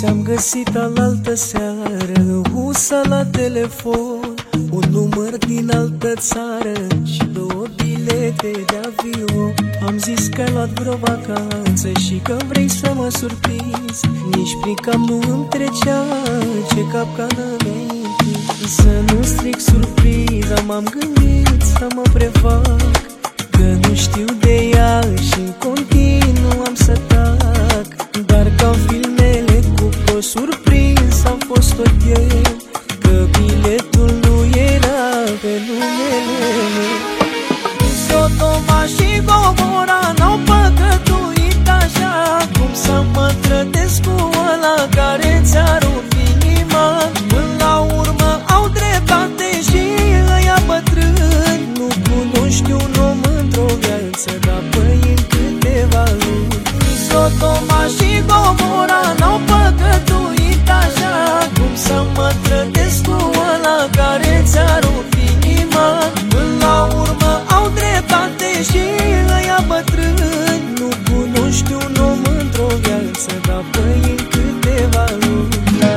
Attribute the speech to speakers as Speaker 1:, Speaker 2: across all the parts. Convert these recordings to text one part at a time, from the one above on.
Speaker 1: Ți-am găsit alaltă seară usa la telefon, un număr din altă țară și 2 bilete de avion. Am zis că ai luat vreo vacanță și că vrei să mă surprinzi. Nici prin cap nu îmi trecea ce capcană mi-ai. Să nu stric surpriza, m-am gândit să mă prefac că nu știu de ea și în continuu am să tac. Dar ca filmele cu o surprins am fost tot eu, că biletul nu era pe numele meu. Sodoma și Gomora n-au păcătuit așa, cum să mă trădesc cu ăla care ți-a rupt inima. Până la urmă au dreptate și ăia bătrâni. Nu cunoști un om într-o viață, dar păi în câteva luni. Sodoma și Gomora n-au păcătuit așa, cum să mă trădesc cu ăla care ți-a rupt inima. Până la urmă au dreptate și ăia bătrâni. Nu cunoști un om într-o viață, dar păi în câteva luni.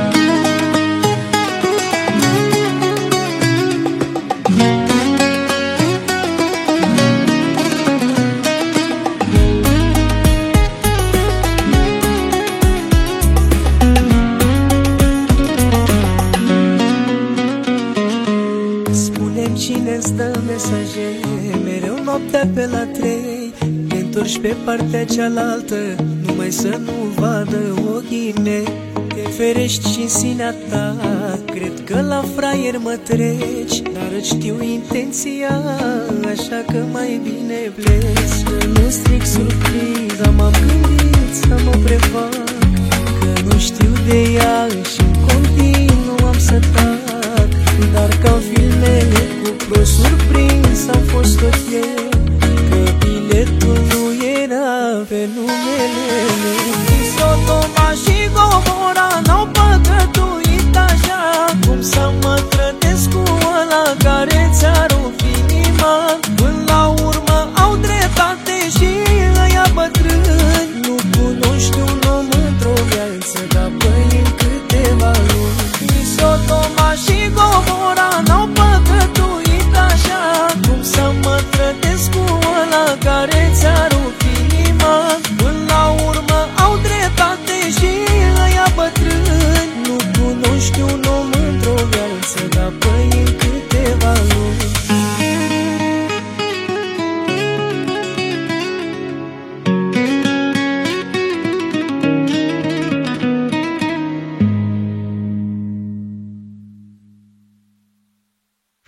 Speaker 1: Cine-ți dă mesaje mereu noaptea pe la 3? Te întorci pe partea cealaltă numai să nu vadă ochii mei. Te ferești și în sinea ta, cred că la fraier mă treci, dar îți știu intenția, așa că mai bine pleci. Să nu stric surpriza, m-am gândit să mă prefac că nu știu de ea și în continuu am să tac. Dar ca filmele cu pro surprins am fost tot eu,